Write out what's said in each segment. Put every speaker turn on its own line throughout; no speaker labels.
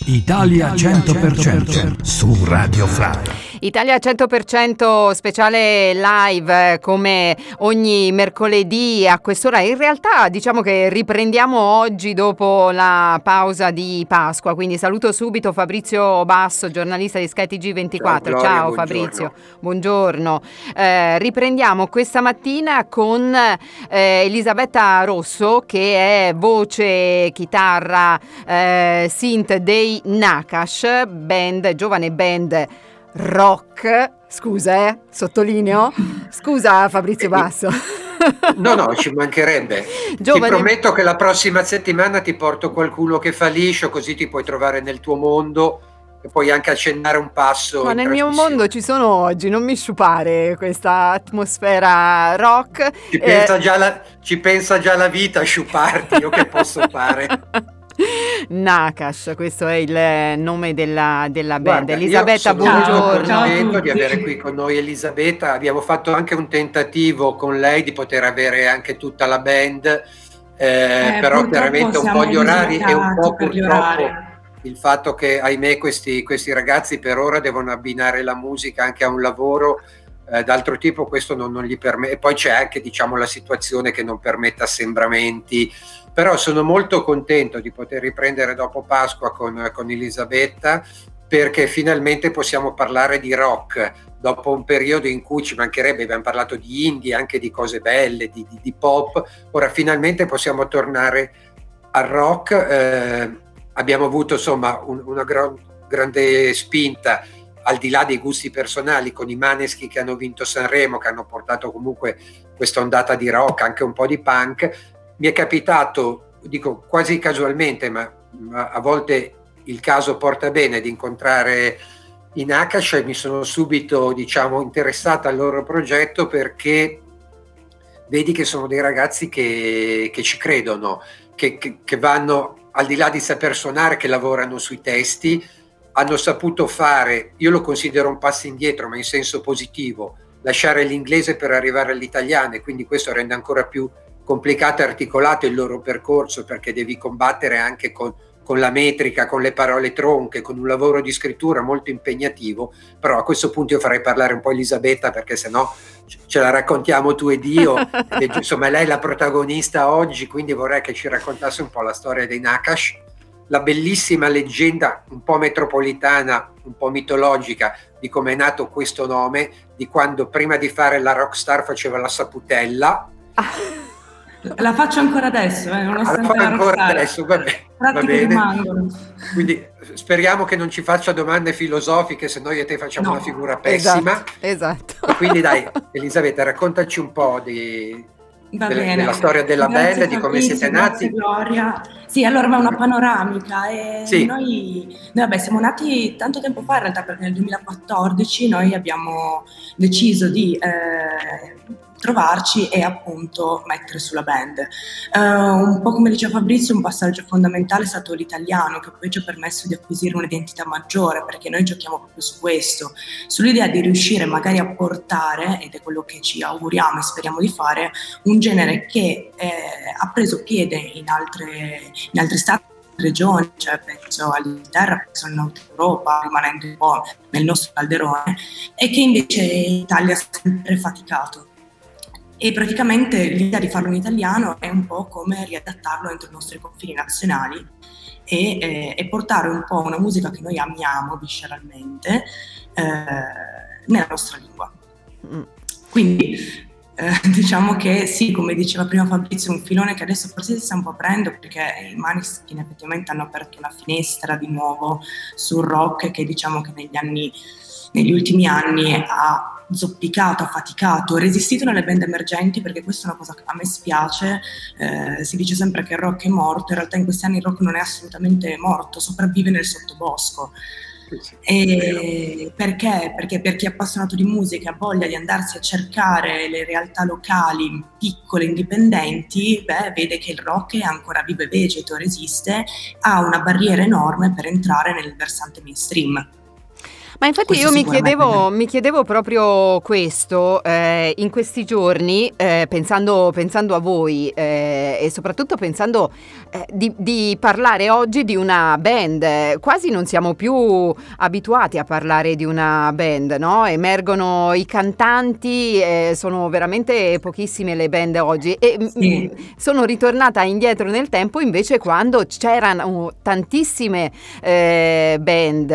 Italia 100% su Radio Fly.
Italia 100% speciale live come ogni mercoledì a quest'ora. In realtà diciamo che riprendiamo oggi dopo la pausa di Pasqua, quindi saluto subito Fabrizio Basso, giornalista di skyTG24.
Ciao, Gloria,
ciao
buongiorno.
Fabrizio, buongiorno. Riprendiamo questa mattina con Elisabetta Rosso, che è voce, chitarra, synth dei Nakash, giovane band rock. Scusa, sottolineo. Scusa Fabrizio Basso.
No, ci mancherebbe.
Giovane...
Ti prometto che la prossima settimana ti porto qualcuno che fa liscio, così ti puoi trovare nel tuo mondo e puoi anche accennare un passo.
Ma nel mio mondo ci sono oggi, non mi sciupare questa atmosfera rock.
Ci pensa già la vita a sciuparti, io che posso fare?
Nakash, questo è il nome della band.
Guarda,
Elisabetta,
io sono
buongiorno.
contento di avere qui con noi Elisabetta. Abbiamo fatto anche un tentativo con lei di poter avere anche tutta la band, però chiaramente un po' gli orari e un po' purtroppo il fatto che, ahimè, questi ragazzi per ora devono abbinare la musica anche a un lavoro d'altro tipo, questo non gli permette. E poi c'è anche, diciamo, la situazione che non permette assembramenti. Però sono molto contento di poter riprendere dopo Pasqua con Elisabetta, perché finalmente possiamo parlare di rock dopo un periodo in cui ci mancherebbe. Abbiamo parlato di indie, anche di cose belle, di pop. Ora finalmente possiamo tornare al rock. Abbiamo avuto insomma una grande spinta, al di là dei gusti personali, con i Maneskin che hanno vinto Sanremo, che hanno portato comunque questa ondata di rock, anche un po' di punk. Mi è capitato, dico quasi casualmente, ma a volte il caso porta bene, di incontrare i Nakash, e mi sono subito, diciamo, interessata al loro progetto, perché vedi che sono dei ragazzi che ci credono, che vanno al di là di saper suonare, che lavorano sui testi. Hanno saputo fare, io lo considero un passo indietro, ma in senso positivo, lasciare l'inglese per arrivare all'italiano, e quindi questo rende ancora più complicato e articolato il loro percorso, perché devi combattere anche con la metrica, con le parole tronche, con un lavoro di scrittura molto impegnativo. Però a questo punto io farei parlare un po' Elisabetta, perché sennò ce la raccontiamo tu ed io. Insomma, lei è la protagonista oggi, quindi vorrei che ci raccontasse un po' la storia dei Nakash, la bellissima leggenda un po' metropolitana, un po' mitologica, di come è nato questo nome, di quando prima di fare la rockstar faceva la saputella.
La faccio ancora adesso, nonostante
la ancora adesso, va bene.
Rimangono.
Quindi speriamo che non ci faccia domande filosofiche, se no io e te facciamo una figura pessima.
Esatto.
Quindi dai, Elisabetta, raccontaci un po' della storia della band, di come siete nati.
Gloria. Sì, allora va una panoramica.
Sì.
Noi siamo nati tanto tempo fa, in realtà, perché nel 2014 noi abbiamo deciso di trovarci e appunto mettere sulla band. Un po' come diceva Fabrizio, un passaggio fondamentale è stato l'italiano, che poi ci ha permesso di acquisire un'identità maggiore, perché noi giochiamo proprio su questo, sull'idea di riuscire magari a portare, ed è quello che ci auguriamo e speriamo di fare, un genere che ha preso piede in altri stati, regioni, cioè penso all'Inghilterra, penso al Nord Europa, rimanendo un po' nel nostro calderone, e che invece in Italia ha sempre faticato. E praticamente l'idea di farlo in italiano è un po' come riadattarlo entro i nostri confini nazionali e portare un po' una musica che noi amiamo visceralmente nella nostra lingua. Quindi diciamo che sì, come diceva prima Fabrizio, un filone che adesso forse si sta un po' aprendo, perché i Maneskin effettivamente hanno aperto una finestra di nuovo sul rock, che diciamo che negli ultimi anni ha zoppicato, ha faticato, resistito nelle band emergenti, perché questa è una cosa che a me spiace. Si dice sempre che il rock è morto, in realtà in questi anni il rock non è assolutamente morto, sopravvive nel sottobosco. E perché? Perché per chi è appassionato di musica e ha voglia di andarsi a cercare le realtà locali piccole, indipendenti, vede che il rock è ancora vivo e vegeto, resiste, ha una barriera enorme per entrare nel versante mainstream.
Ma infatti
Questo
io
sicuramente.
mi chiedevo proprio questo in questi giorni, pensando a voi e soprattutto pensando di parlare oggi di una band. Quasi non siamo più abituati a parlare di una band, no? Emergono i cantanti, sono veramente pochissime le band oggi e
Sì.
sono ritornata indietro nel tempo invece quando c'erano tantissime band,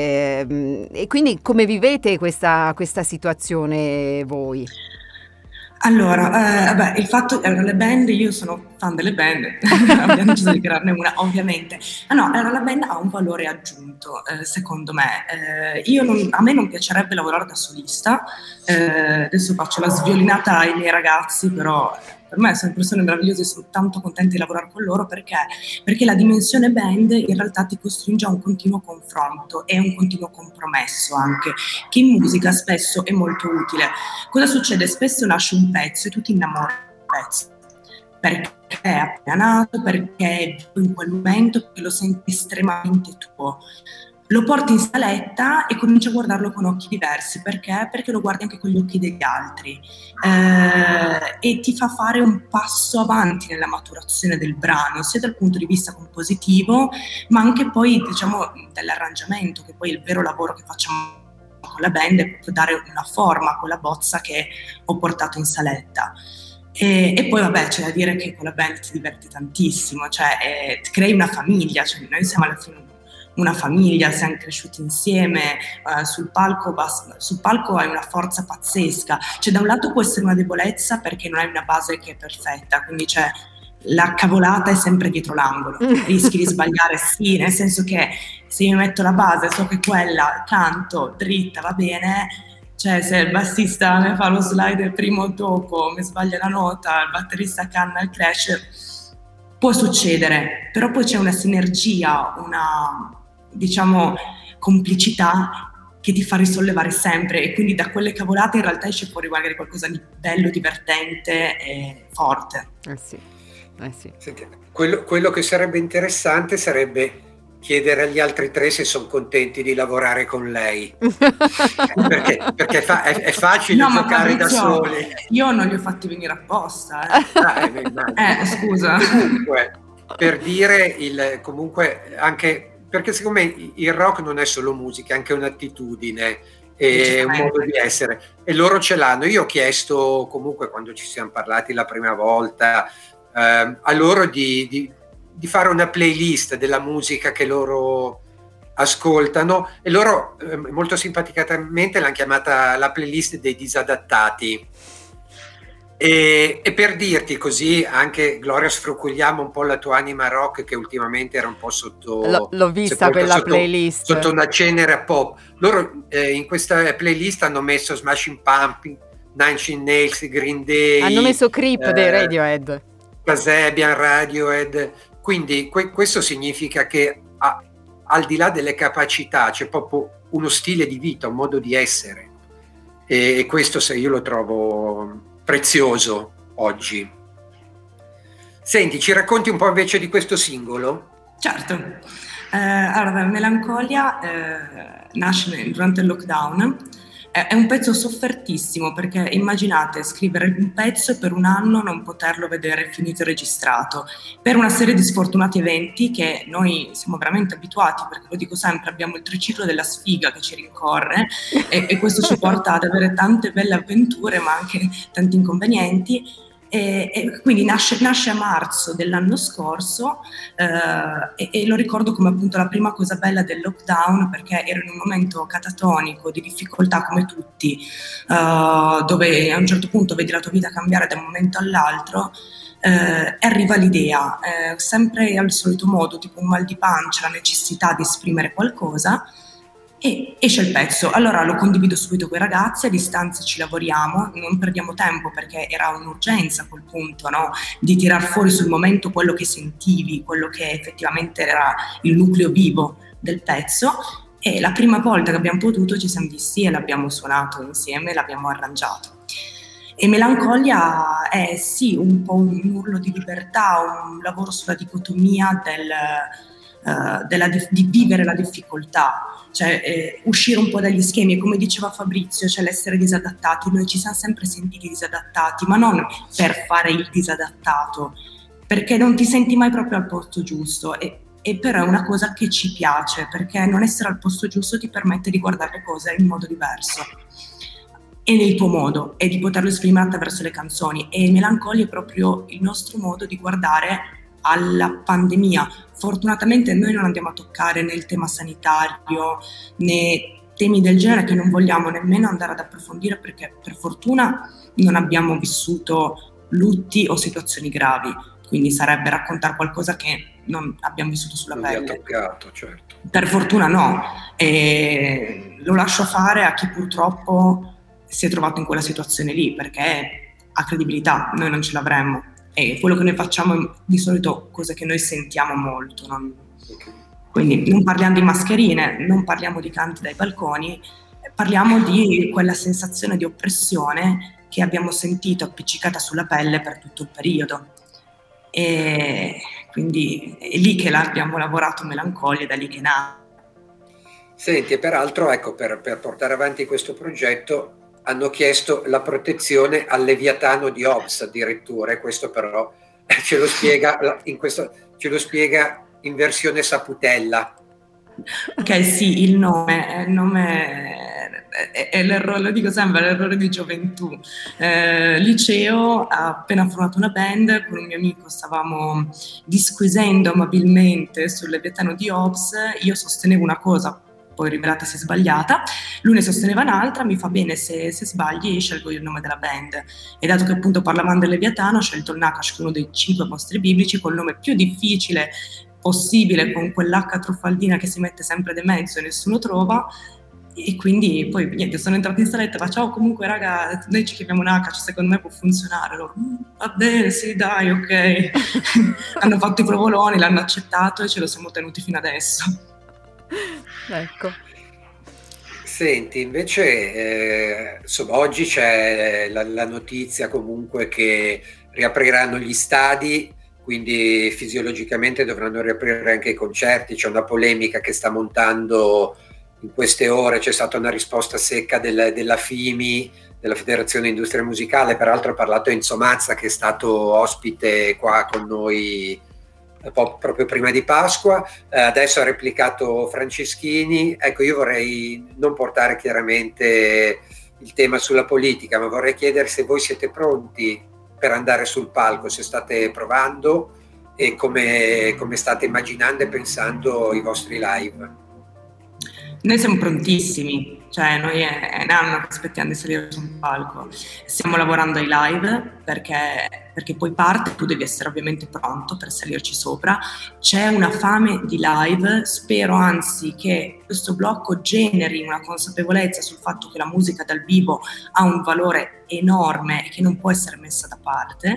e quindi come vivete questa situazione voi?
Allora, vabbè, il fatto le band, io sono fan delle band, abbiamo deciso di crearne una, ovviamente. Ah no, allora la band ha un valore aggiunto, secondo me. A me non piacerebbe lavorare da solista, adesso faccio la sviolinata ai miei ragazzi, però per me sono persone meravigliose e sono tanto contenta di lavorare con loro perché la dimensione band in realtà ti costringe a un continuo confronto e un continuo compromesso anche, che in musica spesso è molto utile. Cosa succede? Spesso nasce un pezzo e tu ti innamori del pezzo perché è appena nato, perché è in quel momento, perché lo senti estremamente tuo. Lo porti in saletta e cominci a guardarlo con occhi diversi. Perché? Perché lo guardi anche con gli occhi degli altri e ti fa fare un passo avanti nella maturazione del brano, sia dal punto di vista compositivo, ma anche poi, diciamo, dell'arrangiamento, che poi è il vero lavoro che facciamo con la band, è proprio dare una forma a quella bozza che ho portato in saletta. E poi vabbè, c'è da dire che con la band ti diverti tantissimo, cioè crei una famiglia, cioè noi siamo alla fine una famiglia, siamo cresciuti insieme, sul palco hai una forza pazzesca, cioè da un lato può essere una debolezza perché non hai una base che è perfetta, quindi c'è la cavolata è sempre dietro l'angolo, rischi di sbagliare, sì, nel senso che se io metto la base, so che quella canto dritta, va bene, cioè se il bassista mi fa lo slide primo o dopo, mi sbaglia la nota, il batterista canna il crash, può succedere, però poi c'è una sinergia, una, diciamo, complicità che ti fa risollevare sempre e quindi da quelle cavolate in realtà esce fuori magari qualcosa di bello, divertente e forte.
Sì.
Senti, quello che sarebbe interessante sarebbe chiedere agli altri tre se sono contenti di lavorare con lei. perché è facile giocare da soli.
Io non li ho fatti venire apposta. Scusa.
Comunque, per dire comunque anche perché secondo me il rock non è solo musica, è anche un'attitudine e un modo di essere e loro ce l'hanno. Io ho chiesto comunque quando ci siamo parlati la prima volta a loro di fare una playlist della musica che loro ascoltano e loro molto simpaticamente l'hanno chiamata la playlist dei disadattati e per dirti così anche Gloria sfruculiamo un po' la tua anima rock che ultimamente era un po' sotto
l'ho vista quella playlist
sotto una cenere pop. Loro in questa playlist hanno messo Smashing Pumpkins, Nine Inch Nails, Green Day,
hanno messo Creep dei Radiohead,
Kasabian, Radiohead, quindi questo significa che al di là delle capacità c'è proprio uno stile di vita, un modo di essere e questo io lo trovo prezioso oggi. Senti, ci racconti un po' invece di questo singolo?
Certo, allora Melancolia nasce durante il lockdown. È un pezzo soffertissimo perché immaginate scrivere un pezzo e per un anno non poterlo vedere finito e registrato per una serie di sfortunati eventi che noi siamo veramente abituati, perché lo dico sempre, abbiamo il triciclo della sfiga che ci rincorre e questo ci porta ad avere tante belle avventure ma anche tanti inconvenienti. E quindi nasce a marzo dell'anno scorso e lo ricordo come appunto la prima cosa bella del lockdown perché ero in un momento catatonico di difficoltà come tutti dove a un certo punto vedi la tua vita cambiare da un momento all'altro e arriva l'idea sempre al solito modo, tipo un mal di pancia, la necessità di esprimere qualcosa e esce il pezzo. Allora lo condivido subito con i ragazzi, a distanza ci lavoriamo, non perdiamo tempo perché era un'urgenza a quel punto, no? Di tirar fuori sul momento quello che sentivi, quello che effettivamente era il nucleo vivo del pezzo e la prima volta che abbiamo potuto ci siamo visti e l'abbiamo suonato insieme, l'abbiamo arrangiato. E Melancolia è sì un po' un urlo di libertà, un lavoro sulla dicotomia di vivere la difficoltà, cioè uscire un po' dagli schemi, come diceva Fabrizio, cioè l'essere disadattati. Noi ci siamo sempre sentiti disadattati, ma non per fare il disadattato, perché non ti senti mai proprio al posto giusto, e però è una cosa che ci piace, perché non essere al posto giusto ti permette di guardare le cose in modo diverso e nel tuo modo, e di poterlo esprimere attraverso le canzoni. E Melancolia è proprio il nostro modo di guardare alla pandemia. Fortunatamente noi non andiamo a toccare né il tema sanitario né temi del genere, che non vogliamo nemmeno andare ad approfondire, perché per fortuna non abbiamo vissuto lutti o situazioni gravi, quindi sarebbe raccontare qualcosa che non abbiamo vissuto sulla pelle.
Non vi ha toccato, certo.
Per fortuna no, e lo lascio fare a chi purtroppo si è trovato in quella situazione lì, perché ha credibilità, noi non ce l'avremmo. E quello che noi facciamo è di solito cose che noi sentiamo molto, quindi non parliamo di mascherine, non parliamo di canti dai balconi, parliamo di quella sensazione di oppressione che abbiamo sentito appiccicata sulla pelle per tutto il periodo. E quindi è lì che abbiamo lavorato Melancolia, da lì che nasce.
Senti, e peraltro, ecco, per portare avanti questo progetto hanno chiesto la protezione al Leviatano di Hobbes addirittura, e questo però ce lo spiega in versione saputella.
Ok, sì, il nome è l'errore, lo dico sempre, è l'errore di gioventù. Liceo, ha appena formato una band, con un mio amico stavamo disquisendo amabilmente sul Leviatano di Hobbes. Io sostenevo una cosa, poi rivelatasi sbagliata, lui ne sosteneva un'altra. Mi fa: bene, se sbagli scelgo io il nome della band. E dato che appunto parlavamo del Leviatano, ho scelto il Nakash, che è uno dei 5 mostri biblici, col nome più difficile possibile, con quell'H truffaldina che si mette sempre de mezzo e nessuno trova. E quindi poi niente, sono entrata in saletta, ma ciao, comunque raga, noi ci chiamiamo Nakash, secondo me può funzionare. Loro, va bene, sì, dai, ok. Hanno fatto i provoloni, l'hanno accettato e ce lo siamo tenuti fino adesso.
Ecco.
Senti, invece insomma, oggi c'è la notizia comunque che riapriranno gli stadi, quindi fisiologicamente dovranno riaprire anche i concerti. C'è una polemica che sta montando in queste ore, c'è stata una risposta secca della FIMI, della Federazione Industria Musicale. Peraltro ha parlato Enzo Mazza, che è stato ospite qua con noi proprio prima di Pasqua. Adesso ha replicato Franceschini. Ecco, io vorrei non portare chiaramente il tema sulla politica, ma vorrei chiedere se voi siete pronti per andare sul palco, se state provando e come state immaginando e pensando i vostri live.
Noi siamo prontissimi, cioè noi è un anno che aspettiamo di salire su un palco. Stiamo lavorando ai live perché poi parte, tu devi essere ovviamente pronto per salirci sopra. C'è una fame di live, spero anzi che questo blocco generi una consapevolezza sul fatto che la musica dal vivo ha un valore enorme e che non può essere messa da parte.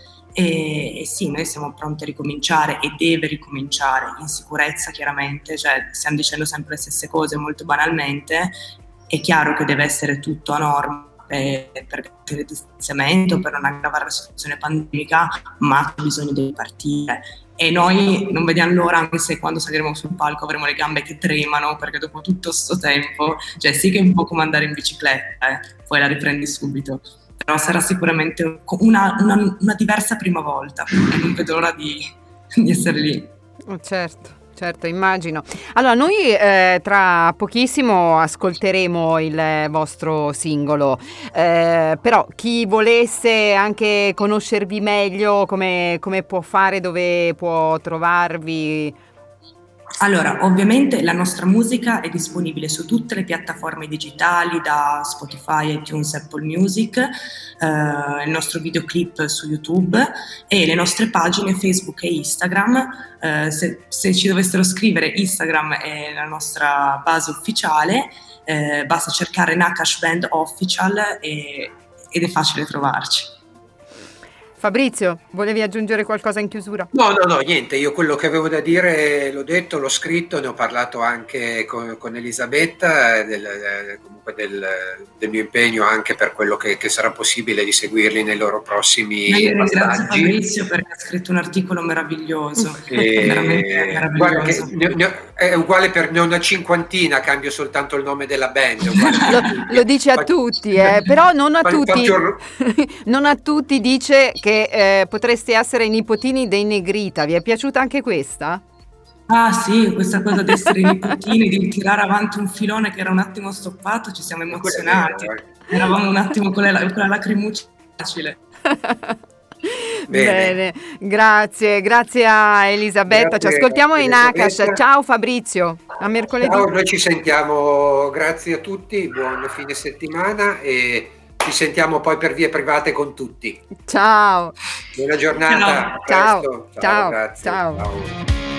E sì, noi siamo pronti a ricominciare, e deve ricominciare in sicurezza, chiaramente, cioè stiamo dicendo sempre le stesse cose molto banalmente. È chiaro che deve essere tutto a norma per il distanziamento, per non aggravare la situazione pandemica, ma c'è bisogno di partire. E noi non vediamo l'ora, anche se quando saliremo sul palco avremo le gambe che tremano, perché dopo tutto sto tempo, cioè sì che è un po' come andare in bicicletta, poi la riprendi subito. Però sarà sicuramente una diversa prima volta, e non vedo l'ora di essere lì.
Certo, immagino. Allora, noi tra pochissimo ascolteremo il vostro singolo, però chi volesse anche conoscervi meglio, come può fare, dove può trovarvi?
Allora, ovviamente la nostra musica è disponibile su tutte le piattaforme digitali, da Spotify, iTunes, Apple Music, il nostro videoclip su YouTube e le nostre pagine Facebook e Instagram. Se ci dovessero scrivere, Instagram è la nostra base ufficiale, basta cercare Nakash Band Official ed è facile trovarci.
Fabrizio, volevi aggiungere qualcosa in chiusura?
No, niente, io quello che avevo da dire l'ho detto, l'ho scritto, ne ho parlato anche con Elisabetta, comunque del mio impegno anche per quello che sarà possibile di seguirli nei loro prossimi
passaggi.
Grazie
Fabrizio perché ha scritto un articolo meraviglioso, veramente meraviglioso.
È uguale per una cinquantina, cambio soltanto il nome della band.
Lo dice a tutti, però non a tutti, non a tutti dice che potreste essere i nipotini dei Negrita. Vi è piaciuta anche questa?
Ah sì, questa cosa di essere i nipotini, di tirare avanti un filone che era un attimo stoppato, ci siamo emozionati. Eravamo un attimo con la lacrimuccia facile.
Bene, grazie a Elisabetta. Ci ascoltiamo in Akash. Ciao Fabrizio, a mercoledì.
Ciao, noi ci sentiamo, grazie a tutti, buon fine settimana e ci sentiamo poi per vie private con tutti.
Ciao.
Buona giornata.
Ciao.
Grazie. Ciao.